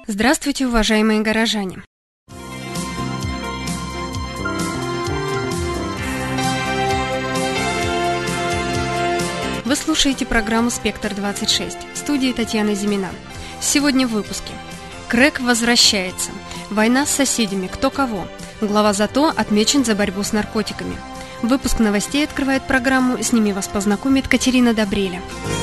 Здравствуйте, уважаемые горожане! Вы слушаете программу «Спектр-26». В студии Татьяна Зимина. Сегодня в выпуске. КРЭК возвращается. Война с соседями. Кто кого? Глава ЗАТО отмечен за борьбу с наркотиками. Выпуск новостей открывает программу. С ними вас познакомит Катерина Добреля.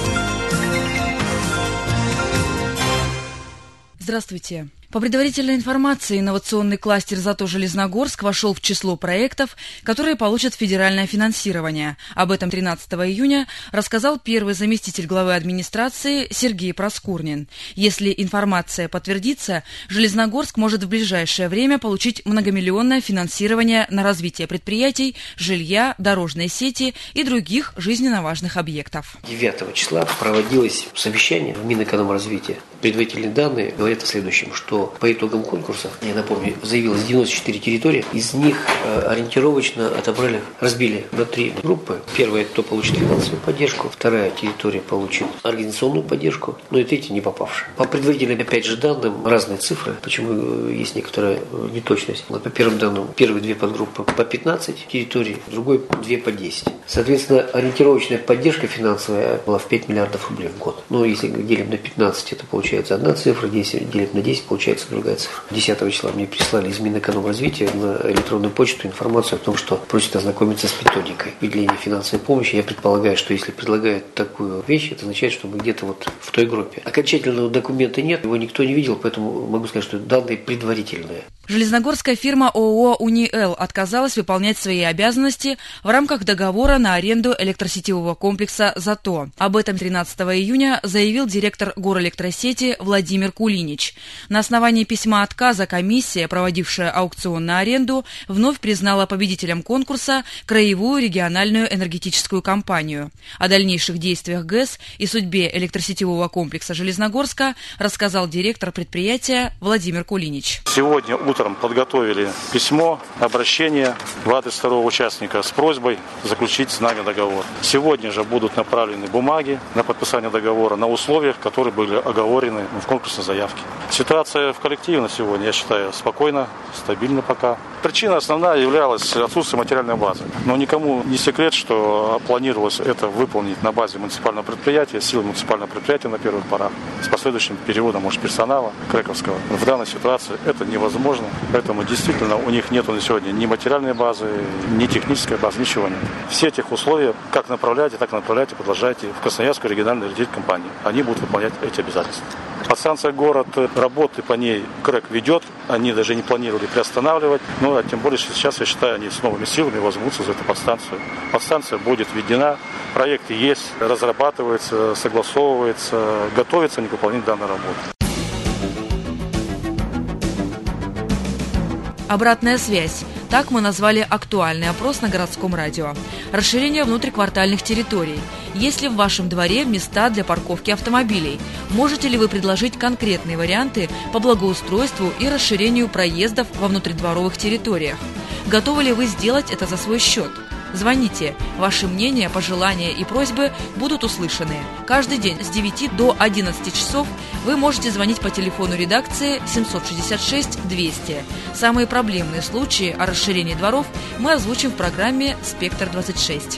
Здравствуйте. По предварительной информации, инновационный кластер «ЗАТО Железногорск» вошел в число проектов, которые получат федеральное финансирование. Об этом 13 июня рассказал первый заместитель главы администрации Сергей Проскурнин. Если информация подтвердится, Железногорск может в ближайшее время получить многомиллионное финансирование на развитие предприятий, жилья, дорожной сети и других жизненно важных объектов. 9 числа проводилось совещание в Минэкономразвития. Предварительные данные говорят о следующем, что по итогам конкурса, я напомню, заявилось 94 территории, из них ориентировочно разбили на 3 группы. Первая, кто получит финансовую поддержку, вторая территория получит организационную поддержку, ну и третья не попавшая. По предварительным, опять же, данным разные цифры, почему есть некоторая неточность. По первым данным, первые 2 подгруппы по 15 территорий, другой 2 по 10. Соответственно, ориентировочная поддержка финансовая была в 5 миллиардов рублей в год. Но если делим на 15, это получается одна цифра, 10 делим на 10, получается другая цифра. 10 числа мне прислали из Минэкономразвития на электронную почту информацию о том, что просят ознакомиться с методикой выделения финансовой помощи. Я предполагаю, что если предлагают такую вещь, это означает, что мы где-то вот в той группе. Окончательного документа нет, его никто не видел, поэтому могу сказать, что данные предварительные. Железногорская фирма ООО «Униэл» отказалась выполнять свои обязанности в рамках договора на аренду электросетевого комплекса «ЗАТО». Об этом 13 июня заявил директор Горэлектросети Владимир Кулинич. На основании письма отказа комиссия, проводившая аукцион на аренду, вновь признала победителем конкурса Краевую региональную энергетическую компанию. О дальнейших действиях ГЭС и судьбе электросетевого комплекса Железногорска рассказал директор предприятия Владимир Кулинич. Сегодня утром подготовили письмо, обращение в адрес второго участника с просьбой заключить с нами договор. Сегодня же будут направлены бумаги на подписание договора на условиях, которые были оговорены в конкурсной заявке. Ситуация в коллективе на сегодня, я считаю, спокойна, стабильна пока. Причина основная являлась отсутствие материальной базы. Но никому не секрет, что планировалось это выполнить на базе муниципального предприятия, силы муниципального предприятия на первых порах, с последующим переводом, персонала крэковского. В данной ситуации это невозможно. Поэтому действительно у них нет на сегодня ни материальной базы, ни технической базы, ничего нет. Все этих условия, как направляйте, продолжайте в Красноярскую региональную энергетикомпанию. Они будут выполнять эти обязательства. Подстанция «Город», работы по ней КРЭК ведет, они даже не планировали приостанавливать, но тем более сейчас, я считаю, они с новыми силами возьмутся за эту подстанцию. Подстанция будет введена, проекты есть, разрабатываются, согласовываются, готовятся к выполнению данной работы. Обратная связь. Так мы назвали актуальный опрос на городском радио. Расширение внутриквартальных территорий. Есть ли в вашем дворе места для парковки автомобилей? Можете ли вы предложить конкретные варианты по благоустройству и расширению проездов во внутридворовых территориях? Готовы ли вы сделать это за свой счет? Звоните. Ваши мнения, пожелания и просьбы будут услышаны. Каждый день с 9 до 11 часов вы можете звонить по телефону редакции 766-200. Самые проблемные случаи о расширении дворов мы озвучим в программе «Спектр-26».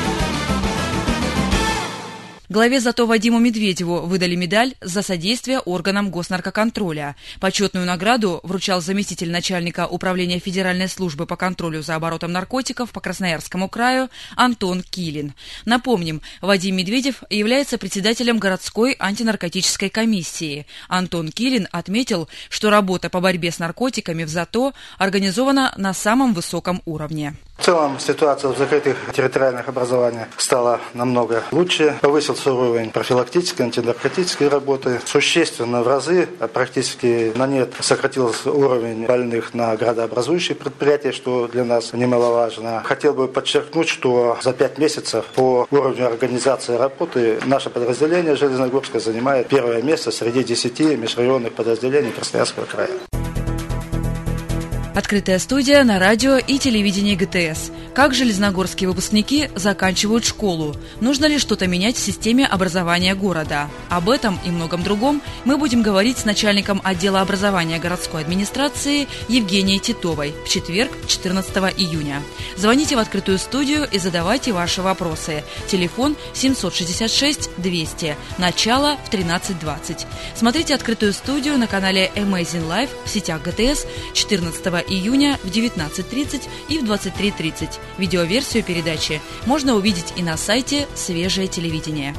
Главе ЗАТО Вадиму Медведеву выдали медаль за содействие органам госнаркоконтроля. Почетную награду вручал заместитель начальника Управления Федеральной службы по контролю за оборотом наркотиков по Красноярскому краю Антон Килин. Напомним, Вадим Медведев является председателем городской антинаркотической комиссии. Антон Килин отметил, что работа по борьбе с наркотиками в ЗАТО организована на самом высоком уровне. В целом ситуация в закрытых территориальных образованиях стала намного лучше. Повысился уровень профилактической, антинаркотической работы. Существенно в разы, практически на нет, сократился уровень больных на градообразующих предприятиях, что для нас немаловажно. Хотел бы подчеркнуть, что за 5 месяцев по уровню организации работы наше подразделение Железногорска занимает 1 место среди 10 межрайонных подразделений Красноярского края. Открытая студия на радио и телевидении ГТС. Как железногорские выпускники заканчивают школу? Нужно ли что-то менять в системе образования города? Об этом и многом другом мы будем говорить с начальником отдела образования городской администрации Евгенией Титовой в четверг, 14 июня. Звоните в открытую студию и задавайте ваши вопросы. Телефон 766-200. Начало в 13:20. Смотрите открытую студию на канале Amazing Life в сетях ГТС 14 июня в 19:30 и в 23:30. Видеоверсию передачи можно увидеть и на сайте «Свежее телевидение».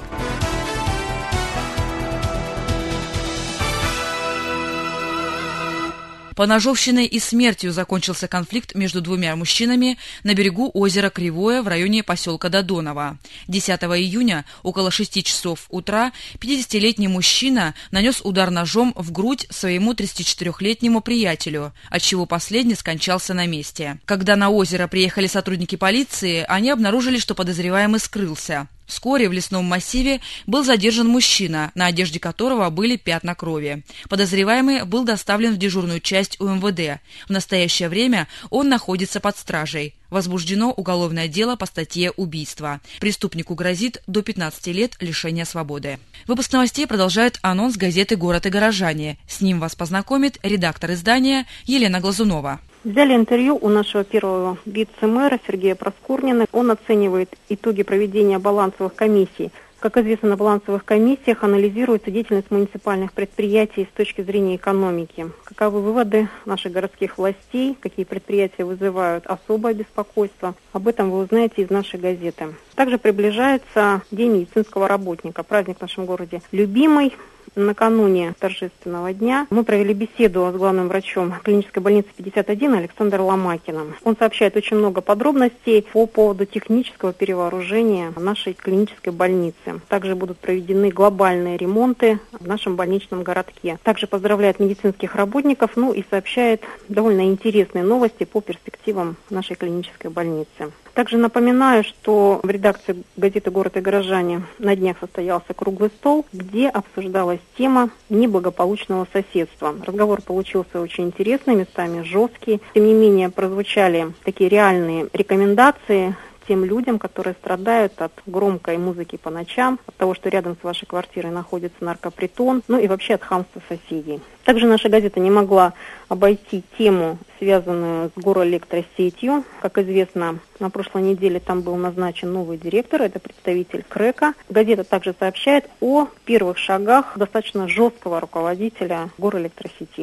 Поножовщиной и смертью закончился конфликт между двумя мужчинами на берегу озера Кривое в районе поселка Додоново. 10 июня около 6 часов утра 50-летний мужчина нанес удар ножом в грудь своему 34-летнему приятелю, отчего последний скончался на месте. Когда на озеро приехали сотрудники полиции, они обнаружили, что подозреваемый скрылся. Вскоре в лесном массиве был задержан мужчина, на одежде которого были пятна крови. Подозреваемый был доставлен в дежурную часть УМВД. В настоящее время он находится под стражей. Возбуждено уголовное дело по статье «Убийство». Преступнику грозит до 15 лет лишения свободы. Выпуск новостей продолжает анонс газеты «Город и горожане». С ним вас познакомит редактор издания Елена Глазунова. Взяли интервью у нашего первого вице-мэра Сергея Проскурнина. Он оценивает итоги проведения балансовых комиссий. Как известно, на балансовых комиссиях анализируется деятельность муниципальных предприятий с точки зрения экономики. Каковы выводы наших городских властей, какие предприятия вызывают особое беспокойство. Об этом вы узнаете из нашей газеты. Также приближается День медицинского работника, праздник в нашем городе любимый. Накануне торжественного дня мы провели беседу с главным врачом клинической больницы 51 Александром Ломакиным. Он сообщает очень много подробностей по поводу технического перевооружения нашей клинической больницы. Также будут проведены глобальные ремонты в нашем больничном городке. Также поздравляет медицинских работников, и сообщает довольно интересные новости по перспективам нашей клинической больницы. Также напоминаю, что в редакции газеты «Город и горожане» на днях состоялся круглый стол, где обсуждалась тема неблагополучного соседства. Разговор получился очень интересный, местами жесткий. Тем не менее, прозвучали такие реальные рекомендации тем людям, которые страдают от громкой музыки по ночам, от того, что рядом с вашей квартирой находится наркопритон, и вообще от хамства соседей. Также наша газета не могла обойти тему, связанную с горэлектросетью. Как известно, на прошлой неделе там был назначен новый директор, это представитель КРЭКа. Газета также сообщает о первых шагах достаточно жесткого руководителя горэлектросети.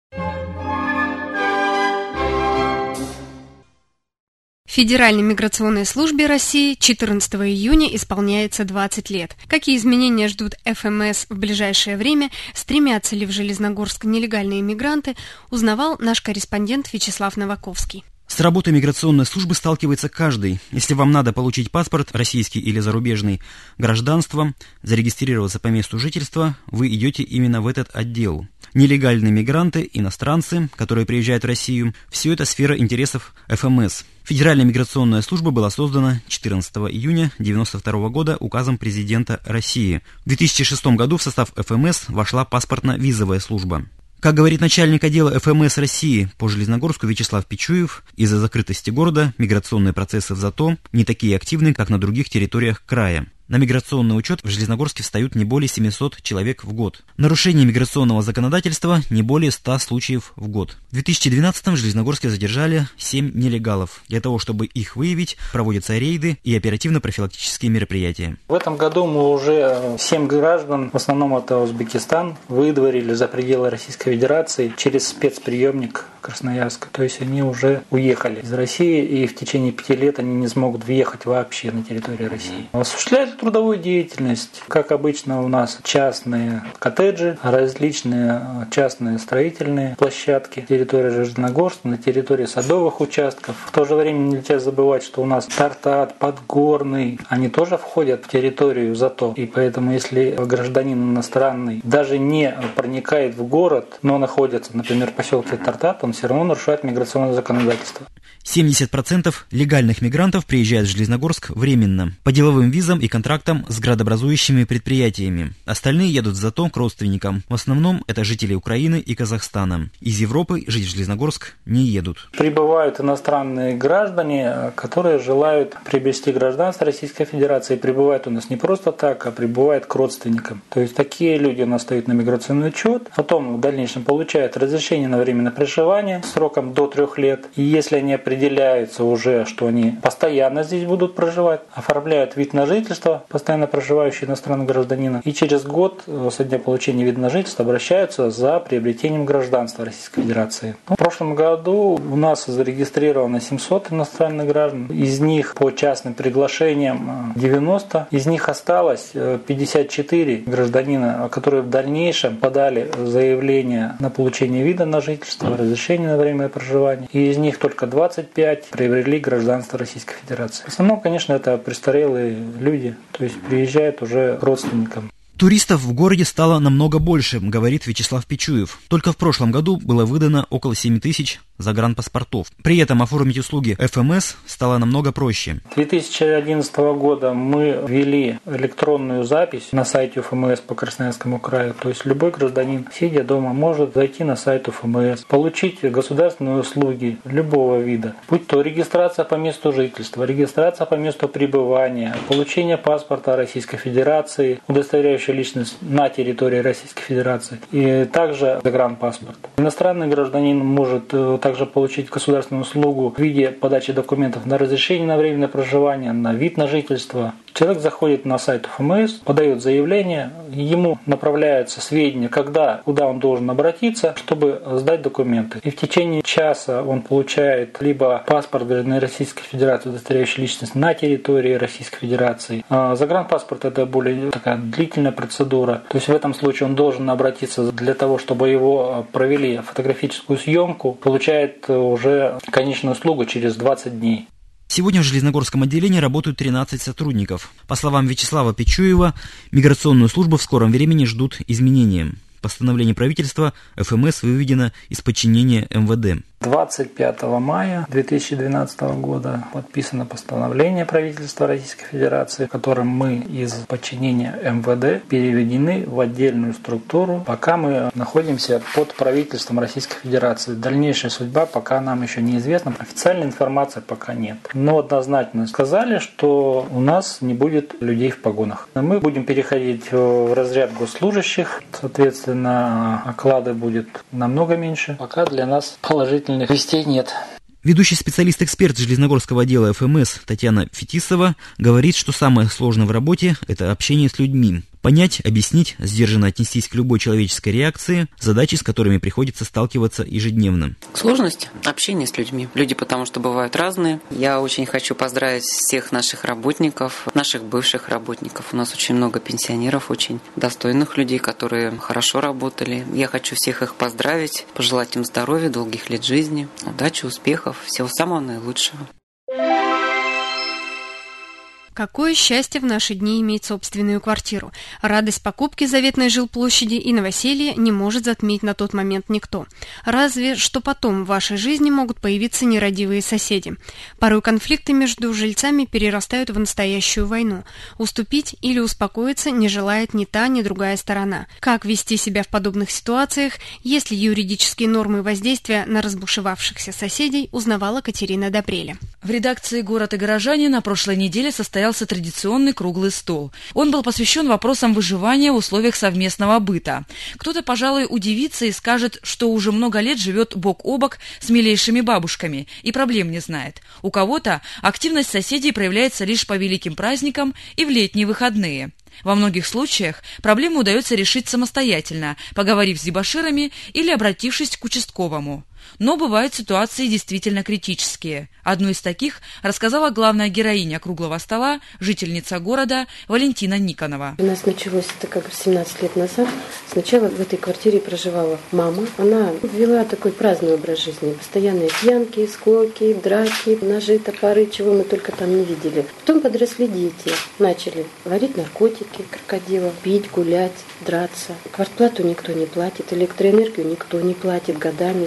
Федеральной миграционной службе России 14 июня исполняется 20 лет. Какие изменения ждут ФМС в ближайшее время, стремятся ли в Железногорск нелегальные мигранты, узнавал наш корреспондент Вячеслав Новаковский. С работой миграционной службы сталкивается каждый. Если вам надо получить паспорт, российский или зарубежный, гражданство, зарегистрироваться по месту жительства, вы идете именно в этот отдел. Нелегальные мигранты, иностранцы, которые приезжают в Россию – все это сфера интересов ФМС. Федеральная миграционная служба была создана 14 июня 1992 года указом президента России. В 2006 году в состав ФМС вошла паспортно-визовая служба. Как говорит начальник отдела ФМС России по Железногорску Вячеслав Пичуев, из-за закрытости города миграционные процессы в ЗАТО не такие активны, как на других территориях края. На миграционный учет в Железногорске встают не более 700 человек в год. Нарушение миграционного законодательства не более 100 случаев в год. В 2012-м в Железногорске задержали 7 нелегалов. Для того, чтобы их выявить, проводятся рейды и оперативно-профилактические мероприятия. В этом году мы уже 7 граждан, в основном это Узбекистан, выдворили за пределы Российской Федерации через спецприемник Красноярска. То есть они уже уехали из России, и в течение 5 лет они не смогут въехать вообще на территорию России. Осуществляют трудовую деятельность. Как обычно у нас частные коттеджи, различные частные строительные площадки на территории Железногорска, на территории садовых участков. В то же время нельзя забывать, что у нас Тартат, Подгорный, они тоже входят в территорию ЗАТО. И поэтому, если гражданин иностранный даже не проникает в город, но находится, например, в поселке Тартат, он он все равно нарушает миграционное законодательство. 70% легальных мигрантов приезжают в Железногорск временно, по деловым визам и контрактам с градообразующими предприятиями. Остальные едут зато к родственникам. В основном это жители Украины и Казахстана. Из Европы жить в Железногорск не едут. Прибывают иностранные граждане, которые желают приобрести гражданство Российской Федерации. Прибывают у нас не просто так, а прибывают к родственникам. То есть такие люди у нас стоят на миграционный учет, потом в дальнейшем получают разрешение на временное проживание сроком до 3 лет. И если они определяются уже, что они постоянно здесь будут проживать, оформляют вид на жительство, постоянно проживающий иностранный гражданин, и через год со дня получения вида на жительство обращаются за приобретением гражданства Российской Федерации. В прошлом году у нас зарегистрировано 700 иностранных граждан, из них по частным приглашениям 90, из них осталось 54 гражданина, которые в дальнейшем подали заявление на получение вида на жительство, разрешение на временное проживание, и из них только 25 приобрели гражданство Российской Федерации. В основном, конечно, это престарелые люди, то есть приезжают уже к родственникам. Туристов в городе стало намного больше, говорит Вячеслав Пичуев. Только в прошлом году было выдано около 7 тысяч загранпаспортов. При этом оформить услуги ФМС стало намного проще. С 2011 года мы ввели электронную запись на сайте ФМС по Красноярскому краю. То есть любой гражданин, сидя дома, может зайти на сайт ФМС, получить государственные услуги любого вида. Будь то регистрация по месту жительства, регистрация по месту пребывания, получение паспорта Российской Федерации, удостоверяющий личность на территории Российской Федерации, и также загранпаспорт. Иностранный гражданин может также получить государственную услугу в виде подачи документов на разрешение на временное проживание, на вид на жительство. Человек заходит на сайт ФМС, подает заявление, ему направляются сведения, куда он должен обратиться, чтобы сдать документы. И в течение часа он получает либо паспорт гражданина Российской Федерации, удостоверяющий личность на территории Российской Федерации. Загранпаспорт – это более такая длительная процедура. То есть в этом случае он должен обратиться для того, чтобы его провели фотографическую съемку, получает уже конечную услугу через 20 дней. Сегодня в Железногорском отделении работают 13 сотрудников. По словам Вячеслава Пичуева, миграционную службу в скором времени ждут изменения. Постановление правительства ФМС выведено из подчинения МВД. 25 мая 2012 года подписано постановление правительства Российской Федерации, в котором мы из подчинения МВД переведены в отдельную структуру, пока мы находимся под правительством Российской Федерации. Дальнейшая судьба пока нам еще неизвестна, официальной информации пока нет. Но однозначно сказали, что у нас не будет людей в погонах. Мы будем переходить в разряд госслужащих, соответственно, оклады будет намного меньше. Пока для нас положительных вестей нет. Ведущий специалист-эксперт Железногорского отдела ФМС Татьяна Фетисова говорит, что самое сложное в работе – это общение с людьми. Понять, объяснить, сдержанно отнестись к любой человеческой реакции – задачи, с которыми приходится сталкиваться ежедневно. Сложность – общение с людьми. Люди потому что бывают разные. Я очень хочу поздравить всех наших работников, наших бывших работников. У нас очень много пенсионеров, очень достойных людей, которые хорошо работали. Я хочу всех их поздравить, пожелать им здоровья, долгих лет жизни, удачи, успехов, всего самого наилучшего. Какое счастье в наши дни иметь собственную квартиру. Радость покупки заветной жилплощади и новоселья не может затмить на тот момент никто. Разве что потом в вашей жизни могут появиться нерадивые соседи. Порой конфликты между жильцами перерастают в настоящую войну. Уступить или успокоиться не желает ни та, ни другая сторона. Как вести себя в подобных ситуациях, есть ли юридические нормы воздействия на разбушевавшихся соседей, узнавала Катерина Добреля. В редакции «Город и горожане» на прошлой неделе состоялся традиционный круглый стол. Он был посвящен вопросам выживания в условиях совместного быта. Кто-то, пожалуй, удивится и скажет, что уже много лет живет бок о бок с милейшими бабушками и проблем не знает. У кого-то активность соседей проявляется лишь по великим праздникам и в летние выходные. Во многих случаях проблему удается решить самостоятельно, поговорив с дебоширами или обратившись к участковому. Но бывают ситуации действительно критические. Одну из таких рассказала главная героиня круглого стола, жительница города Валентина Никонова. У нас началось это 17 лет назад. Сначала в этой квартире проживала мама. Она вела такой праздный образ жизни. Постоянные пьянки, сколки, драки, ножи, топоры, чего мы только там не видели. Потом подросли дети. Начали варить наркотики, крокодилов, пить, гулять, драться. Квартплату никто не платит, электроэнергию никто не платит годами. Скопились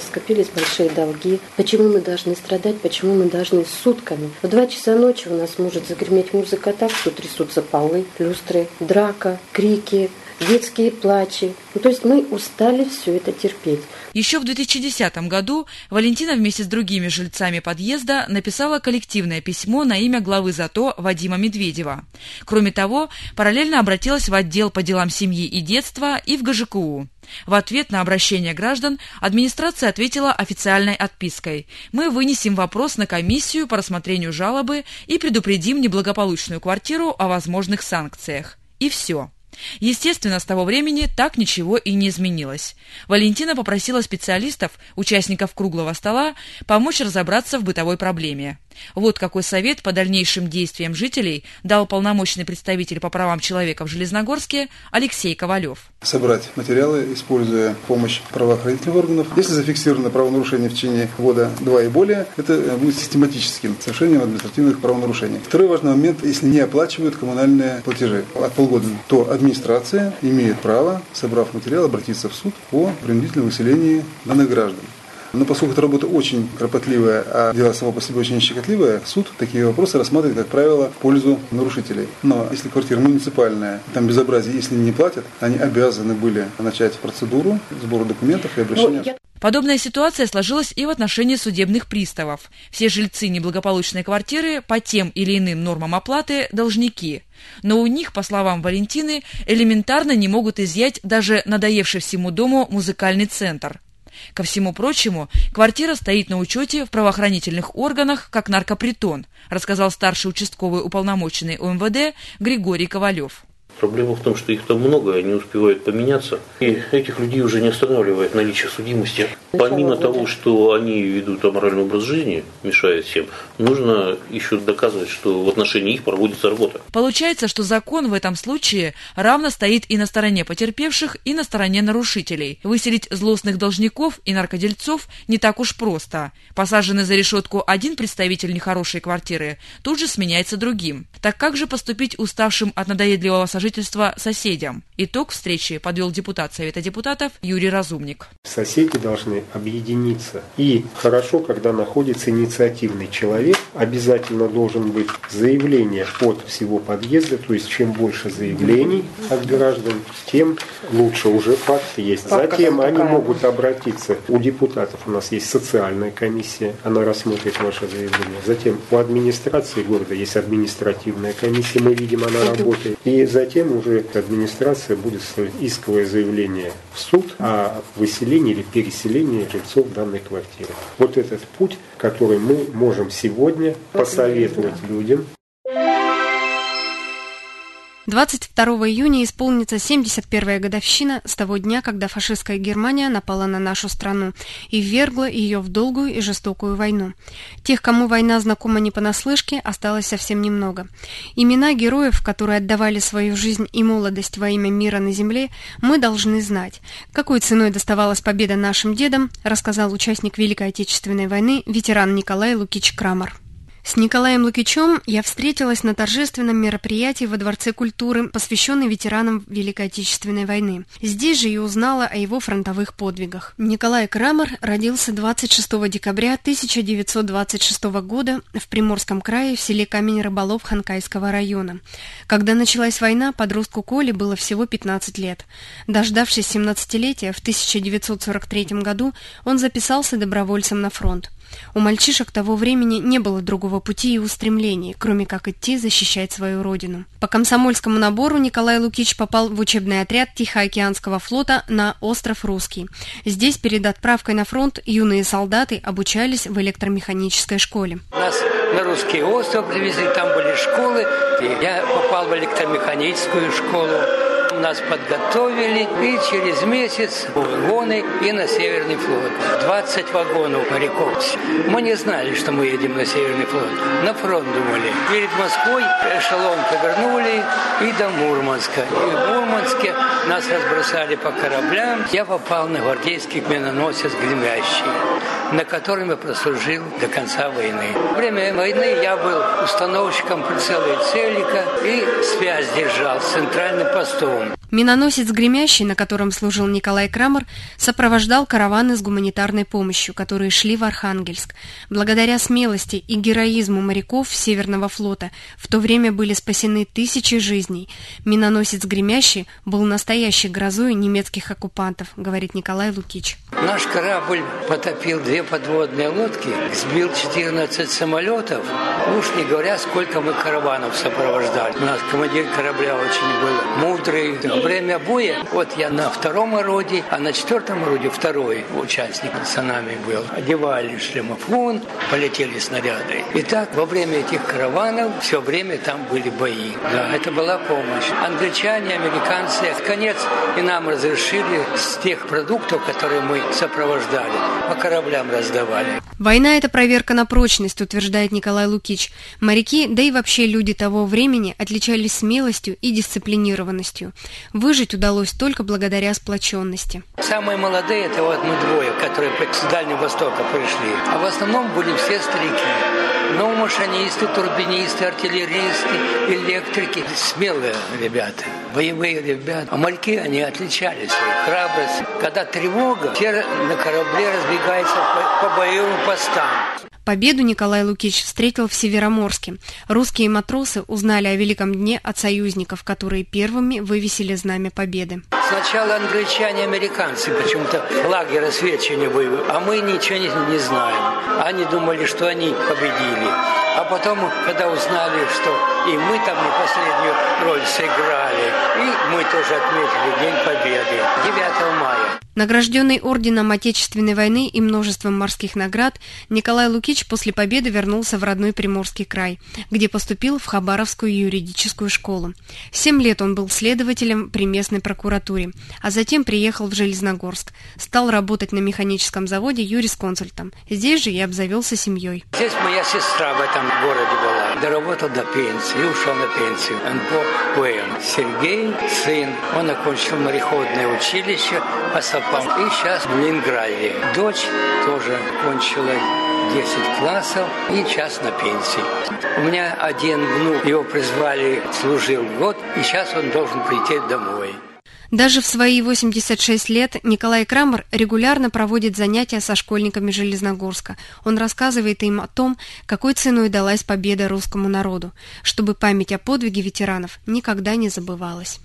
накопились большие долги. Почему мы должны страдать, почему мы должны сутками? В 2 часа ночи у нас может загреметь музыка так, что трясутся полы, люстры, драка, крики, детские плачи. То есть мы устали все это терпеть. Еще в 2010 году Валентина вместе с другими жильцами подъезда написала коллективное письмо на имя главы ЗАТО Вадима Медведева. Кроме того, параллельно обратилась в отдел по делам семьи и детства и в ГЖКУ. В ответ на обращение граждан администрация ответила официальной отпиской: «Мы вынесем вопрос на комиссию по рассмотрению жалобы и предупредим неблагополучную квартиру о возможных санкциях». И все. Естественно, с того времени так ничего и не изменилось. Валентина попросила специалистов, участников круглого стола, помочь разобраться в бытовой проблеме. Вот какой совет по дальнейшим действиям жителей дал полномочный представитель по правам человека в Железногорске Алексей Ковалев. Собрать материалы, используя помощь правоохранительных органов. Если зафиксировано правонарушение в течение года 2 и более, это будет систематическим совершением административных правонарушений. Второй важный момент: если не оплачивают коммунальные платежи от полгода, то администрация имеет право, собрав материал, обратиться в суд о принудительном выселении данных граждан. Но поскольку эта работа очень кропотливая, а дело само по себе очень щекотливое, суд такие вопросы рассматривает, как правило, в пользу нарушителей. Но если квартира муниципальная, там безобразие, если не платят, они обязаны были начать процедуру сбора документов и обращения. Подобная ситуация сложилась и в отношении судебных приставов. Все жильцы неблагополучной квартиры по тем или иным нормам оплаты должники. Но у них, по словам Валентины, элементарно не могут изъять даже надоевший всему дому музыкальный центр. Ко всему прочему, квартира стоит на учете в правоохранительных органах как наркопритон, рассказал старший участковый уполномоченный УМВД Григорий Ковалев. Проблема в том, что их там много, они успевают поменяться, и этих людей уже не останавливает наличие судимости. Помимо того, что они ведут аморальный образ жизни, мешая всем, нужно еще доказывать, что в отношении их проводится работа. Получается, что закон в этом случае равно стоит и на стороне потерпевших, и на стороне нарушителей. Выселить злостных должников и наркодельцов не так уж просто. Посаженный за решетку один представитель нехорошей квартиры тут же сменяется другим. Так как же поступить уставшим от надоедливого сожительства соседям? Итог встречи подвел депутат Совета депутатов Юрий Разумник. Соседи должны объединиться. И хорошо, когда находится инициативный человек, обязательно должен быть заявление от всего подъезда, то есть чем больше заявлений от граждан, тем лучше, уже факт есть. Затем они могут обратиться, у депутатов у нас есть социальная комиссия, она рассмотрит ваше заявление. Затем у администрации города есть административная комиссия, мы видим, она работает. И затем уже администрация будет ставить исковое заявление в суд о выселении или переселении жильцов данной квартиры. Вот этот путь, который мы можем сегодня посоветовать людям. 22 июня исполнится 71-я годовщина с того дня, когда фашистская Германия напала на нашу страну и ввергла ее в долгую и жестокую войну. Тех, кому война знакома не понаслышке, осталось совсем немного. Имена героев, которые отдавали свою жизнь и молодость во имя мира на земле, мы должны знать. Какой ценой доставалась победа нашим дедам, рассказал участник Великой Отечественной войны, ветеран Николай Лукич Крамер. С Николаем Лукичем я встретилась на торжественном мероприятии во Дворце культуры, посвященном ветеранам Великой Отечественной войны. Здесь же и узнала о его фронтовых подвигах. Николай Крамер родился 26 декабря 1926 года в Приморском крае в селе Камень-Рыболов Ханкайского района. Когда началась война, подростку Коле было всего 15 лет. Дождавшись 17-летия, в 1943 году он записался добровольцем на фронт. У мальчишек того времени не было другого пути и устремлений, кроме как идти защищать свою родину. По комсомольскому набору Николай Лукич попал в учебный отряд Тихоокеанского флота на остров Русский. Здесь перед отправкой на фронт юные солдаты обучались в электромеханической школе. Нас на Русский остров привезли, там были школы, и я попал в электромеханическую школу. Нас подготовили, и через месяц вагоны и на Северный флот. 20 вагонов моряков. Мы не знали, что мы едем на Северный флот. На фронт думали. Перед Москвой эшелон повернули и до Мурманска. И в Мурманске нас разбросали по кораблям. Я попал на гвардейский миноносец «Гремящий», на котором я прослужил до конца войны. Во время войны я был установщиком прицела и целика и связь держал с центральным постом. Крамер. Миноносец «Гремящий», на котором служил Николай Крамер, сопровождал караваны с гуманитарной помощью, которые шли в Архангельск. Благодаря смелости и героизму моряков Северного флота в то время были спасены тысячи жизней. Миноносец «Гремящий» был настоящей грозой немецких оккупантов, говорит Николай Лукич. Наш корабль потопил 2 подводные лодки, сбил 14 самолетов. Уж не говоря, сколько мы караванов сопровождали. У нас командир корабля очень был мудрый. Во время боя, вот я на 2-м ороде, а на 4-м ороде 2-й участник с нами был. Одевали шлемофон, полетели снаряды. И так во время этих караванов все время там были бои. Да, это была помощь. Англичане, американцы, конец, и нам разрешили с тех продуктов, которые мы сопровождали, по кораблям раздавали. Война – это проверка на прочность, утверждает Николай Лукич. Моряки, да и вообще люди того времени отличались смелостью и дисциплинированностью. Выжить удалось только благодаря сплоченности. Самые молодые – это вот мы 2, которые с Дальнего Востока пришли. А в основном были все старики. Но машинисты, турбинисты, артиллеристы, электрики – смелые ребята, боевые ребята. А моряки, они отличались своей храбростью. Когда тревога, все на корабле разбегаются по боевым постам. Победу Николай Лукич встретил в Североморске. Русские матросы узнали о Великом дне от союзников, которые первыми вывесили знамя победы. Сначала англичане и американцы почему-то флаги рассвечивания боевые, а мы ничего не знаем. Они думали, что они победили. А потом, когда узнали, что и мы там не последнюю роль сыграли, и мы тоже отметили День Победы 9 мая. Награжденный орденом Отечественной войны и множеством морских наград, Николай Лукич после победы вернулся в родной Приморский край, где поступил в Хабаровскую юридическую школу. 7 лет он был следователем при местной прокуратуре, а затем приехал в Железногорск. Стал работать на механическом заводе юрисконсультом. Здесь же и обзавелся семьей. Здесь моя сестра в этом городе была. Доработал до пенсии и ушел на пенсию. НПО УМ. Сергей, сын, он окончил мореходное училище по САПам и сейчас в Ленинграде. Дочь тоже кончила 10 классов и сейчас на пенсии. У меня один внук, его призвали, служил год, и сейчас он должен прийти домой. Даже в свои 86 лет Николай Крамер регулярно проводит занятия со школьниками Железногорска. Он рассказывает им о том, какой ценой далась победа русскому народу, чтобы память о подвиге ветеранов никогда не забывалась.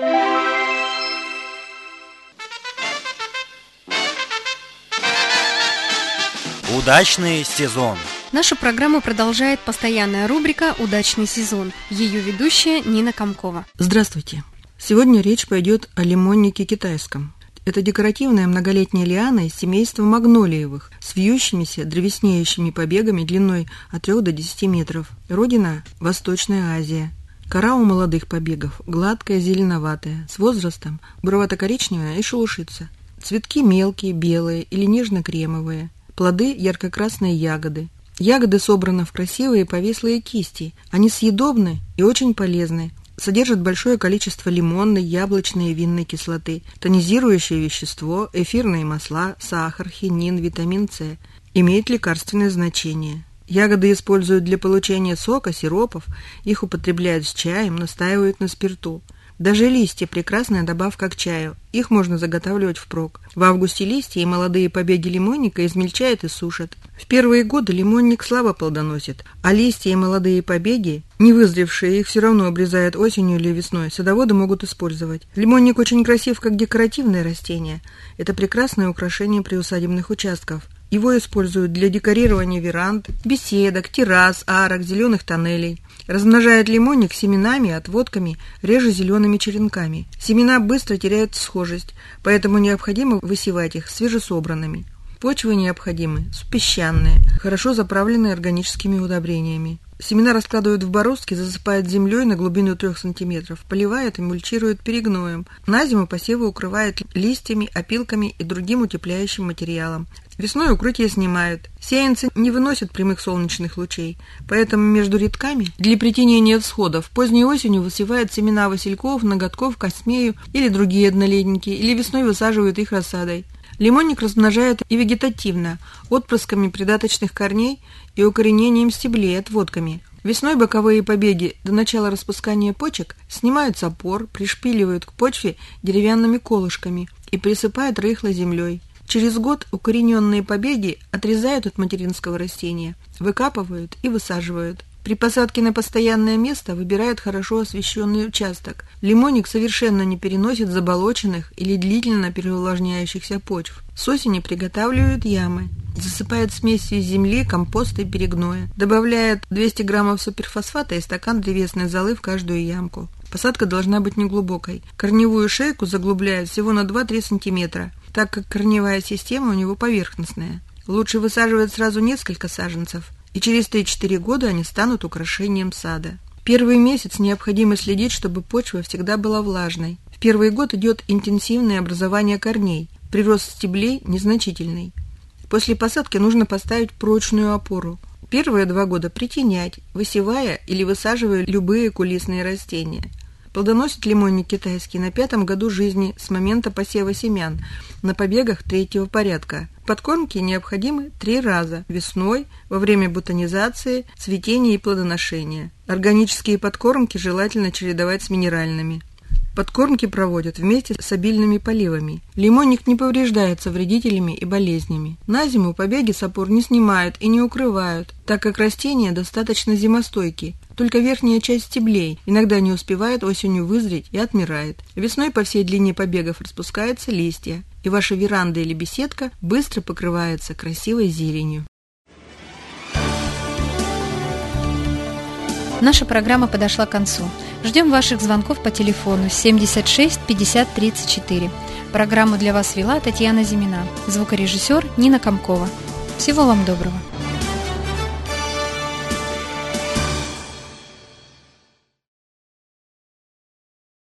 Удачный сезон. Нашу программу продолжает постоянная рубрика «Удачный сезон». Ее ведущая Нина Комкова. Здравствуйте. Сегодня речь пойдет о лимоннике китайском. Это декоративная многолетняя лиана из семейства магнолиевых с вьющимися древеснеющими побегами длиной от 3 до 10 метров. Родина – Восточная Азия. Кора у молодых побегов гладкая, зеленоватая, с возрастом буровато-коричневая и шелушится. Цветки мелкие, белые или нежно-кремовые. Плоды – ярко-красные ягоды. Ягоды собраны в красивые повислые кисти. Они съедобны и очень полезны. Содержат большое количество лимонной, яблочной и винной кислоты, тонизирующее вещество, эфирные масла, сахар, хинин, витамин С. Имеет лекарственное значение. Ягоды используют для получения сока, сиропов, их употребляют с чаем, настаивают на спирту. Даже листья – прекрасная добавка к чаю, их можно заготавливать впрок. В августе листья и молодые побеги лимонника измельчают и сушат. В первые годы лимонник слабо плодоносит, а листья и молодые побеги, не вызревшие, их все равно обрезают осенью или весной, садоводы могут использовать. Лимонник очень красив как декоративное растение. Это прекрасное украшение приусадебных участков. Его используют для декорирования веранд, беседок, террас, арок, зеленых тоннелей. Размножает лимонник семенами, отводками, реже зелеными черенками. Семена быстро теряют схожесть, поэтому необходимо высевать их свежесобранными. Почвы необходимы песчаные, хорошо заправленные органическими удобрениями. Семена раскладывают в бороздки, засыпают землей на глубину 3 см, поливают и мульчируют перегноем. На зиму посевы укрывают листьями, опилками и другим утепляющим материалом. Весной укрытие снимают. Сеянцы не выносят прямых солнечных лучей, поэтому между рядками для притенения всходов поздней осенью высевают семена васильков, ноготков, космею или другие однолетники, или весной высаживают их рассадой. Лимонник размножают и вегетативно, отпрысками придаточных корней и укоренением стеблей, отводками. Весной боковые побеги до начала распускания почек снимают с опор, пришпиливают к почве деревянными колышками и присыпают рыхлой землей. Через год укорененные побеги отрезают от материнского растения, выкапывают и высаживают. При посадке на постоянное место выбирают хорошо освещенный участок. Лимонник совершенно не переносит заболоченных или длительно переувлажняющихся почв. С осени приготавливают ямы. Засыпают смесью из земли, компоста и перегноя. Добавляют 200 граммов суперфосфата и стакан древесной золы в каждую ямку. Посадка должна быть неглубокой. Корневую шейку заглубляют всего на 2-3 см, так как корневая система у него поверхностная. Лучше высаживать сразу несколько саженцев, и через 3-4 года они станут украшением сада. Первый месяц необходимо следить, чтобы почва всегда была влажной. В первый год идет интенсивное образование корней, прирост стеблей незначительный. После посадки нужно поставить прочную опору. Первые 2 года притенять, высевая или высаживая любые кулисные растения. Плодоносит лимонник китайский на 5-м году жизни с момента посева семян на побегах 3-го порядка. Подкормки необходимы 3 раза – весной, во время бутонизации, цветения и плодоношения. Органические подкормки желательно чередовать с минеральными. Подкормки проводят вместе с обильными поливами. Лимонник не повреждается вредителями и болезнями. На зиму побеги с опор не снимают и не укрывают, так как растения достаточно зимостойки. Только верхняя часть стеблей иногда не успевает осенью вызреть и отмирает. Весной по всей длине побегов распускаются листья, и ваша веранда или беседка быстро покрывается красивой зеленью. Наша программа подошла к концу. Ждем ваших звонков по телефону 76 50 34. Программу для вас вела Татьяна Зимина, звукорежиссер Нина Комкова. Всего вам доброго.